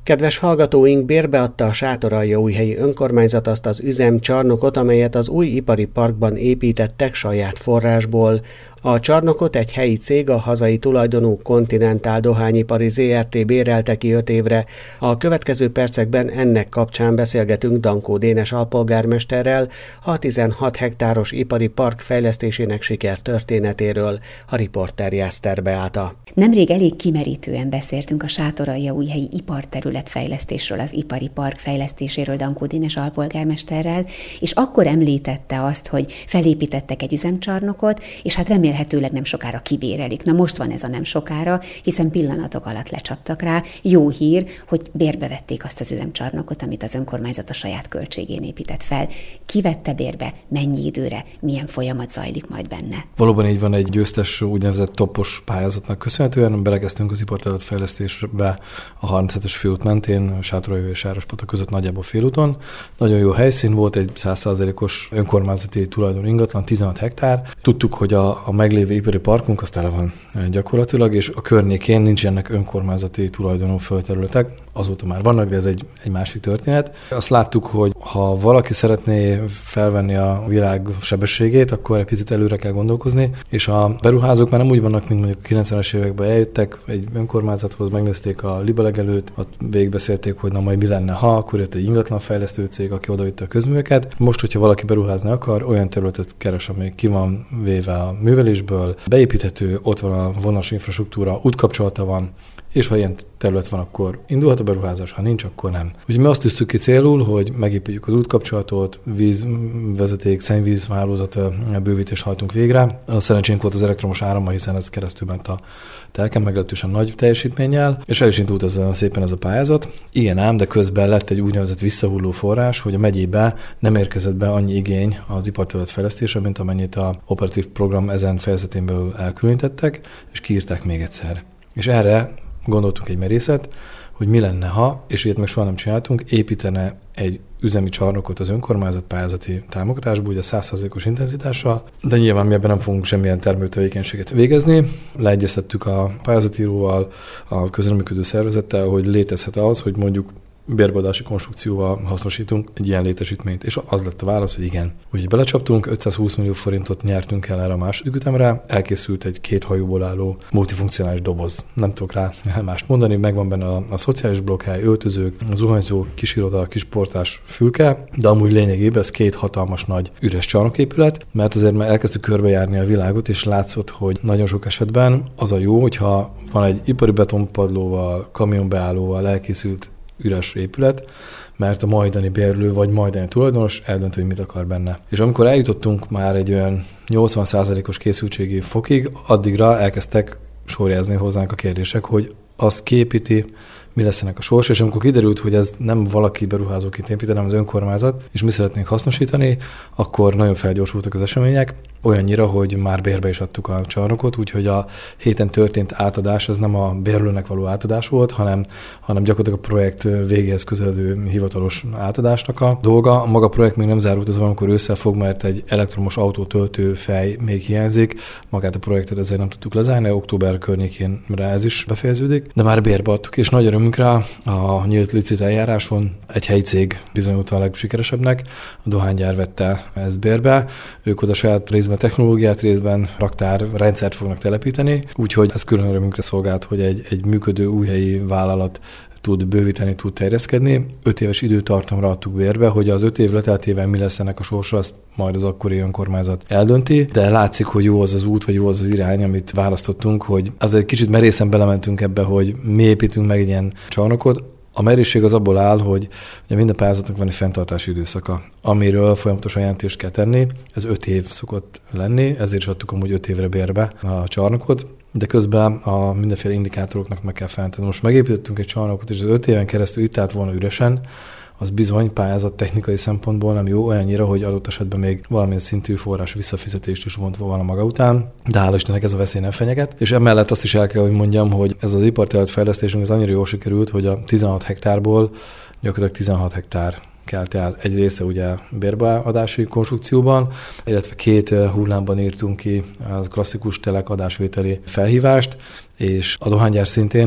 Kedves hallgatóink, bérbeadta a Sátoraljaújhelyi önkormányzat azt az üzemcsarnokot, amelyet az új ipari parkban építettek saját forrásból. A csarnokot egy helyi cég, a hazai tulajdonú Continental Dohányipari Zrt. Bérelte ki 5 évre. A következő percekben ennek kapcsán beszélgetünk Dankó Dénes alpolgármesterrel, a 16 hektáros ipari park fejlesztésének sikertörténetéről. A riporter Jászter Beáta. Nemrég elég kimerítően beszéltünk a Sátoraljaújhelyi iparterület fejlesztésről, az ipari park fejlesztéséről Dankó Dénes alpolgármesterrel, és akkor említette azt, hogy felépítettek egy üzemcsarnokot, és hát remélhetőleg nem sokára kibérelik. Na most van ez a nem sokára, hiszen pillanatok alatt lecsaptak rá. Jó hír, hogy bérbe vették azt az üzemcsarnokot, amit az önkormányzat a saját költségén épített fel. Ki vette bérbe, mennyi időre, milyen folyamat zajlik majd benne? Valóban így van, egy győztes úgynevezett topos pályázatnak köszönhetően belekezdtünk az iparterület fejlesztésbe a 37-es főút mentén, Sátoraljaújhely és Sárospata között nagyjából félúton. Nagyon jó helyszín volt, egy 100%-os önkormányzati tulajdonú ingatlan, 16 hektár. Tudtuk, hogy a meglévő ipari parkunk az tele van gyakorlatilag, és a környékén nincsenek önkormányzati tulajdonú földterületek. Azóta már vannak, de ez egy másik történet. Azt láttuk, hogy ha valaki szeretné felvenni a világ sebességét, akkor egy picit előre kell gondolkozni, és a beruházók már nem úgy vannak, mint mondjuk a 90-es években eljöttek egy önkormányzathoz, megnézték a libelegelőt, ott végigbeszélték, hogy na majd mi lenne, ha, akkor jött egy ingatlanfejlesztő cég, aki odavitte a közműveket. Most, hogyha valaki beruházni akar, olyan területet keres, ami ki van véve a művelésből, beépíthető, ott van a vonalas infrastruktúra, útkapcsolata van, és ha ilyen terület van, akkor indulhat a beruházás, ha nincs, akkor nem. Úgyhogy mi azt tűztük ki célul, hogy megépítjük az útkapcsolatot, vízvezeték, szennyvízhálózat bővítést hajtunk végre. A szerencsénk volt az elektromos árammal, hiszen ez keresztül ment a telken meglehetősen nagy teljesítménnyel, és el is indult szépen ez a pályázat. Igen ám, de közben lett egy úgynevezett visszahulló forrás, hogy a megyébe nem érkezett be annyi igény az iparterület fejlesztésre, mint amennyit a operatív program ezen fejezetén belül elkülönítettek, és kiírták még egyszer. És erre gondoltunk egy merészet, hogy mi lenne, ha, és ilyet meg soha nem csináltunk, építene egy üzemi csarnokot az önkormányzat pályázati támogatásból, ugye 100%-os intenzitással, de nyilván mi ebben nem fogunk semmilyen termőtevékenységet végezni. Leegyeztettük a pályázatíróval, a közreműködő szervezettel, hogy létezhet az, hogy mondjuk bérbeadási konstrukcióval hasznosítunk egy ilyen létesítményt, és az lett a válasz, hogy igen. Úgyhogy belecsaptunk, 520 millió forintot nyertünk el erre a második ütemre, elkészült egy 2 hajóból álló multifunkcionális doboz. Nem tudok rá mást mondani, megvan benne a szociális blokkhely, öltözők, zuhanyzó, kisiroda, kisportás, fülke, de amúgy lényegében ez 2 hatalmas nagy üres csarnoképület, mert azért már elkezdtük körbejárni a világot, és látszott, hogy nagyon sok esetben az a jó, hogyha van egy ipari betonpadlóval, kamionbeállóval elkészült üres épület, mert a majdani bérlő vagy majdani tulajdonos eldöntő, hogy mit akar benne. És amikor eljutottunk már egy olyan 80%-os készültségi fokig, addigra elkezdtek sorjázni hozzánk a kérdések, hogy azt kiépíti, mi lesz ennek a sors, és amikor kiderült, hogy ez nem valaki beruházóként épít, hanem az önkormányzat, és mi szeretnénk hasznosítani, akkor nagyon felgyorsultak az események, olyannyira, hogy már bérbe is adtuk a csarnokot, úgyhogy a héten történt átadás, ez nem a bérlőnek való átadás volt, hanem gyakorlatilag a projekt végéhez közeledő hivatalos átadásnak a dolga. A maga projekt még nem zárult, ez valamikor ősszel fog, mert egy elektromos autótöltő fej még hiányzik. Magát a projektet ezért nem tudtuk lezárni, október környékén ez is befejeződik, de már bérbe adtuk, és nagy örömünkre a nyílt licit eljáráson egy helyi cég bizonyult a legsikeresebbnek, a dohánygyár vette ezt bérbe, ők oda saját részben technológiát, részben raktár rendszert fognak telepíteni, úgyhogy ez külön örömünkre szolgált, hogy egy működő új helyi vállalat tud bővíteni, tud terjeszkedni. 5 éves időtartamra adtuk bérbe, hogy az 5 év leteltével mi lesz ennek a sorsa, azt majd az akkori önkormányzat eldönti, de látszik, hogy jó az az út, vagy jó az az irány, amit választottunk, hogy az egy kicsit merészen belementünk ebbe, hogy mi építünk meg egy ilyen csarnokot. A merészség az abból áll, hogy minden pályázatnak van egy fenntartási időszaka, amiről folyamatosan jelentést kell tenni. Ez 5 év szokott lenni, ezért is adtuk amúgy 5 évre bérbe a csarnokot, de közben a mindenféle indikátoroknak meg kell feltenni. Most megépítettünk egy csarnokot, és az 5 éven keresztül itt állt volna üresen, az bizony pályázat technikai szempontból nem jó, olyannyira, hogy adott esetben még valamilyen szintű forrás visszafizetést is vont volna maga után, de hála Istennek ez a veszély nem fenyeget. És emellett azt is el kell, hogy mondjam, hogy ez az iparterület fejlesztésünk az annyira jól sikerült, hogy a 16 hektárból gyakorlatilag 16 hektár kelt el. Egy része ugye bérbeadási konstrukcióban, illetve 2 hullámban írtunk ki az klasszikus telek adásvételi felhívást, és a dohánygyár szintén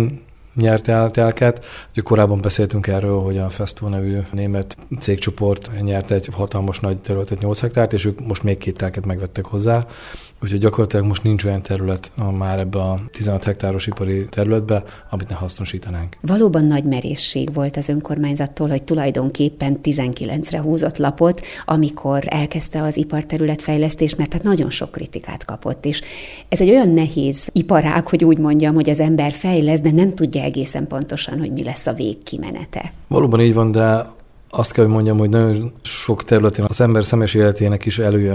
nyerte el telket. Ugye korábban beszéltünk erről, hogy a Festo nevű német cégcsoport nyerte egy hatalmas nagy területet, 8 hektárt, és ők most még 2 telket megvettek hozzá. Úgyhogy gyakorlatilag most nincs olyan terület már ebbe a 16 hektáros ipari területbe, amit ne hasznosítanánk. Valóban nagy merészség volt az önkormányzattól, hogy tulajdonképpen 19-re húzott lapot, amikor elkezdte az iparterületfejlesztést, mert hát nagyon sok kritikát kapott. És ez egy olyan nehéz iparág, hogy úgy mondjam, hogy az ember fejlesz, de nem tudja egészen pontosan, hogy mi lesz a végkimenete. Valóban így van, de azt kell, hogy mondjam, hogy nagyon sok területén az ember személyes életének is előjön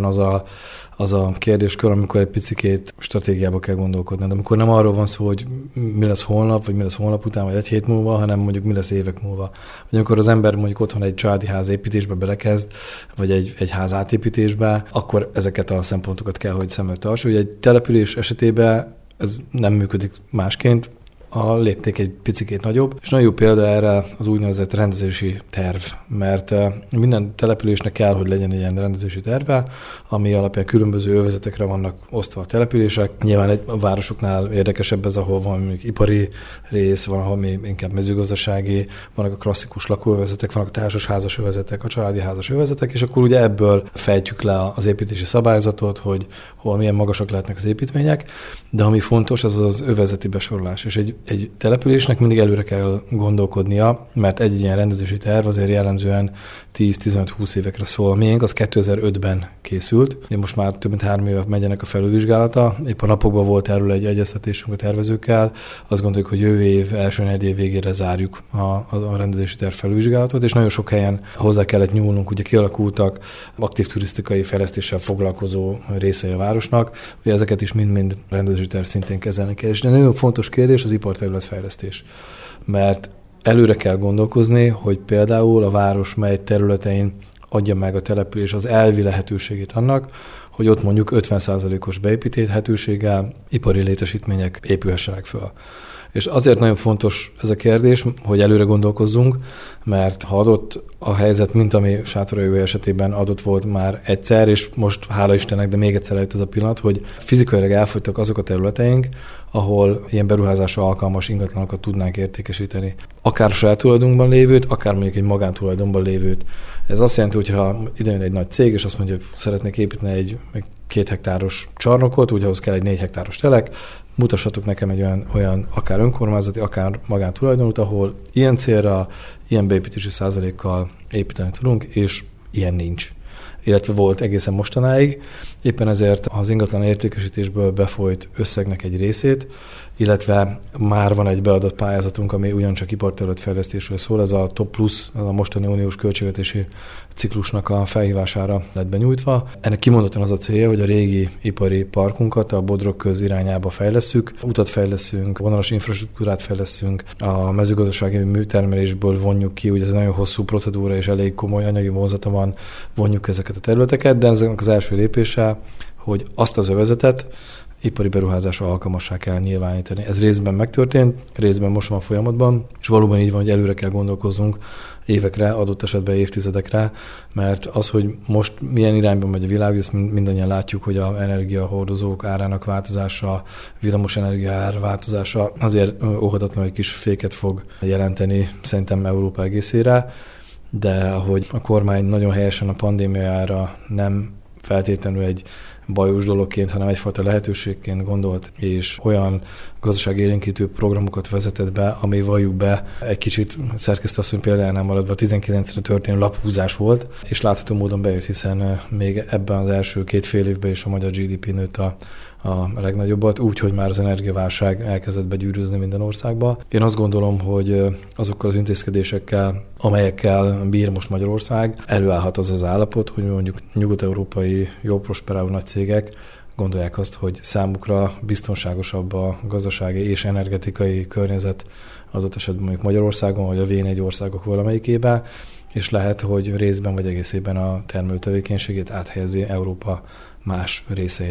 az a kérdéskör, amikor egy picikét stratégiába kell gondolkodni. De amikor nem arról van szó, hogy mi lesz holnap, vagy mi lesz holnap után, vagy egy hét múlva, hanem mondjuk mi lesz évek múlva. Vagy amikor az ember mondjuk otthon egy családi ház építésbe belekezd, vagy egy ház átépítésbe, akkor ezeket a szempontokat kell, hogy szem előtt tartsa. Ugye egy település esetében ez nem működik másként, a lépték egy picikét nagyobb, és nagyon jó példa erre az úgynevezett rendezési terv, mert minden településnek kell, hogy legyen egy ilyen rendezési terve, ami alapján különböző övezetekre vannak osztva a települések. Nyilván a városoknál érdekesebb ez, ahol van mondjuk ipari rész, van, ahol még inkább mezőgazdasági, vannak a klasszikus lakóövezetek, vannak a társasházas övezetek, a családi házas övezetek, és akkor ugye ebből fejtjük le az építési szabályzatot, hogy hol milyen magasak lehetnek az építmények, de ami fontos, az az övezeti besorolás, és egy településnek mindig előre kell gondolkodnia, mert egy ilyen rendezési terv azért jellemzően 10-15-20 évekre szól. A miénk az 2005-ben készült. Most már több mint 3 éve megy ennek a felülvizsgálata. Épp a napokban volt erről egy egyeztetésünk a tervezőkkel. Azt gondoljuk, hogy jövő év első negyedév végére zárjuk a rendezési terv felülvizsgálatot, és nagyon sok helyen hozzá kellett nyúlnunk. Ugye kialakultak aktív turisztikai fejlesztéssel foglalkozó részei a városnak. Ugye ezeket is mind-mind rendezési terv szintén kezelni kell. És nagyon fontos kérdés az iparterületfejlesztés. Mert előre kell gondolkozni, hogy például a város mely területein adja meg a település az elvi lehetőségét annak, hogy ott mondjuk 50%-os beépíthetőséggel ipari létesítmények épülhessenek föl. És azért nagyon fontos ez a kérdés, hogy előre gondolkozzunk, mert ha adott a helyzet, mint ami Sátoraljaújhely esetében adott volt már egyszer, és most hála Istennek, de még egyszer eljött ez a pillanat, hogy fizikailag elfogytak azok a területeink, ahol ilyen beruházásra alkalmas ingatlanokat tudnánk értékesíteni. Akár a saját tulajdonunkban lévőt, akár mondjuk egy magántulajdonban lévőt. Ez azt jelenti, hogy ha idejön egy nagy cég, és azt mondja, hogy szeretnék építeni egy 2 hektáros csarnokot, úgy ahhoz kell egy 4 hektáros telek, mutassatok nekem egy olyan akár önkormányzati, akár magántulajdonút, ahol ilyen célra, ilyen beépítési százalékkal építeni tudunk, és ilyen nincs. Illetve volt egészen mostanáig. Éppen ezért az ingatlan értékesítésből befolyt összegnek egy részét, illetve már van egy beadott pályázatunk, ami ugyancsak iparterületfejlesztésről szól, ez a Top Plus, a mostani uniós költségvetési ciklusnak a felhívására lett benyújtva. Ennek kimondottan az a célja, hogy a régi ipari parkunkat a Bodrog köz irányába fejlesszük, utat fejleszünk, vonalas infrastruktúrát fejleszünk, a mezőgazdasági műtermelésből vonjuk ki, ugye ez egy nagyon hosszú procedúra és elég komoly anyagi vonzata van, vonjuk ezeket a területeket, de ezeknek az első lépése, hogy azt az övezetet ipari beruházásra alkalmassá kell nyilvánítani. Ez részben megtörtént, részben most van folyamatban, és valóban így van, hogy előre kell gondolkoznunk évekre, adott esetben évtizedekre, mert az, hogy most milyen irányban megy a világ, ezt mindannyian látjuk, hogy az energiahordozók árának változása, villamos energia ár változása azért óhatatlan, hogy kis féket fog jelenteni szerintem Európa egészére, de ahogy a kormány nagyon helyesen a pandémiára nem feltétlenül egy bajos dologként, hanem egyfajta lehetőségként gondolt, és olyan gazdaságélénkítő programokat vezetett be, ami valljuk be egy kicsit szerkesztőasszony példájánál maradva 19-re történő laphúzás volt, és látható módon bejött, hiszen még ebben az első 2 fél évben is a magyar GDP nőtt a legnagyobbat, úgy, hogy már az energiaválság elkezdett begyűrűzni minden országba. Én azt gondolom, hogy azokkal az intézkedésekkel, amelyekkel bír most Magyarország, előállhat az az állapot, hogy mondjuk nyugat-európai jó prosperáló nagy cégek gondolják azt, hogy számukra biztonságosabb a gazdasági és energetikai környezet adott esetben mondjuk Magyarországon, vagy a V4 országok valamelyikében, és lehet, hogy részben vagy egészében a termelőtevékenységét áthelyezi Európa más részeire.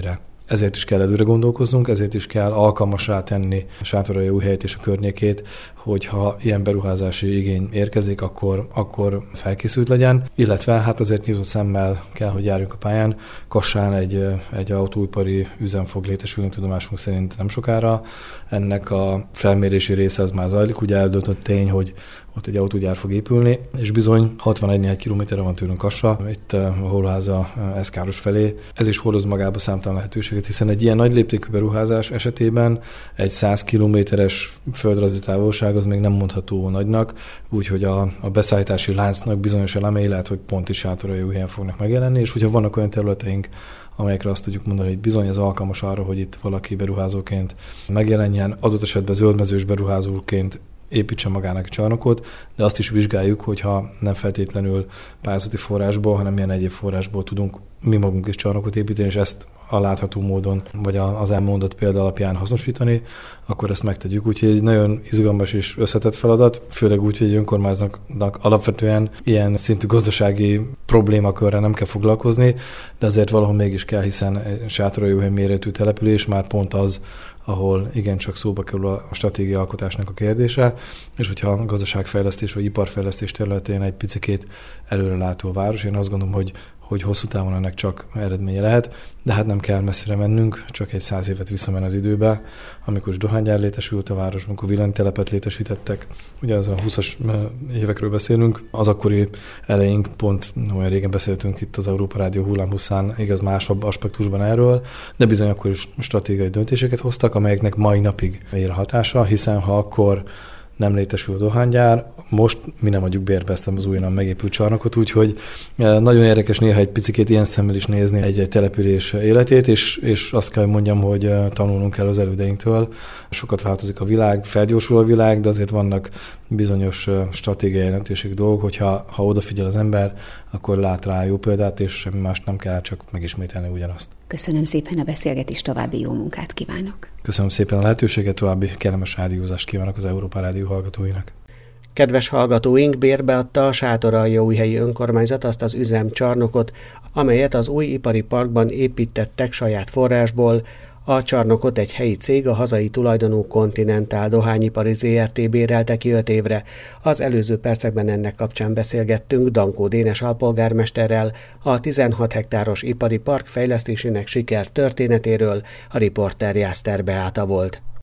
Ezért is kell előre gondolkoznunk, ezért is kell alkalmassá tenni Sátoraljaújhelyet és a környékét, hogyha ilyen beruházási igény érkezik, akkor felkészült legyen, illetve hát azért nyitott szemmel kell, hogy járjunk a pályán. Kassán egy autóipari üzem fog létesülni, tudomásunk szerint nem sokára. Ennek a felmérési része az már zajlik, ugye eldöntött tény, hogy ott egy autógyár fog épülni, és bizony 61 kilométerre van tőlünk Kassa, itt a Hóloháza Eszkáros felé. Ez is hordoz magába számtalan lehetőséget, hiszen egy ilyen nagy léptékű beruházás esetében egy 100 kilométeres földrajzi távolság az még nem mondható nagynak, úgyhogy a beszállítási láncnak bizonyos elemei lehet, hogy pont is Sátoraljaújhelyen fognak megjelenni, és hogyha vannak olyan területeink, amelyekre azt tudjuk mondani, hogy bizony ez alkalmas arra, hogy itt valaki beruházóként megjelenjen, adott esetben zöldmezős beruházóként építsen magának egy csarnokot, de azt is vizsgáljuk, hogyha nem feltétlenül pályázati forrásból, hanem milyen egyéb forrásból tudunk mi magunk is csarnokot építeni, és ezt a látható módon, vagy az elmondott példa alapján hasznosítani, akkor ezt megtegyük. Úgyhogy ez nagyon izgalmas és összetett feladat, főleg úgy, hogy egy önkormányzatnak alapvetően ilyen szintű gazdasági problémakörrel nem kell foglalkozni, de azért valahol mégis kell, hiszen Sátoraljaújhely méretű település már pont az, ahol igencsak szóba kerül a stratégiai alkotásnak a kérdése, és hogyha a gazdaságfejlesztés vagy iparfejlesztés területén egy picikét előrelátó a város, én azt gondolom, hogy hosszú távon ennek csak eredménye lehet, de hát nem kell messzire mennünk, csak egy 100 évet visszamenni az időbe, amikor is dohánygyár létesült a város, amikor villanytelepet létesítettek. Ugye az a 20-as évekről beszélünk, az akkori eleink pont olyan régen beszéltünk itt az Európa Rádió hullámhosszán, igaz másabb aspektusban erről, de bizony akkor is stratégiai döntéseket hoztak, amelyeknek mai napig ér a hatása, hiszen ha akkor nem létesül a dohánygyár, most mi nem adjuk bérbe ezt az újonnan megépült csarnokot, úgyhogy nagyon érdekes néha egy picikét ilyen szemmel is nézni egy település életét, és azt kell, hogy mondjam, hogy tanulnunk kell az elődeinktől. Sokat változik a világ, felgyorsul a világ, de azért vannak bizonyos stratégiai jelentőségű dolgok, hogyha odafigyel az ember, akkor lát rá jó példát, és semmi más nem kell, csak megismételni ugyanazt. Köszönöm szépen a beszélgetést, további jó munkát kívánok. Köszönöm szépen a lehetőséget, további kellemes rádiózást kívánok az Európa Rádió hallgatóinak. Kedves hallgatóink, bérbeadta a Sátoraljaújhelyi önkormányzat azt az üzemcsarnokot, amelyet az új ipari parkban építettek saját forrásból. A csarnokot egy helyi cég, a hazai tulajdonú Continental Dohányipari Zrt. Bérelte ki 5 évre. Az előző percekben ennek kapcsán beszélgettünk Dankó Dénes alpolgármesterrel, a 16 hektáros ipari park fejlesztésének siker történetéről. A riporter Jászter Beáta volt.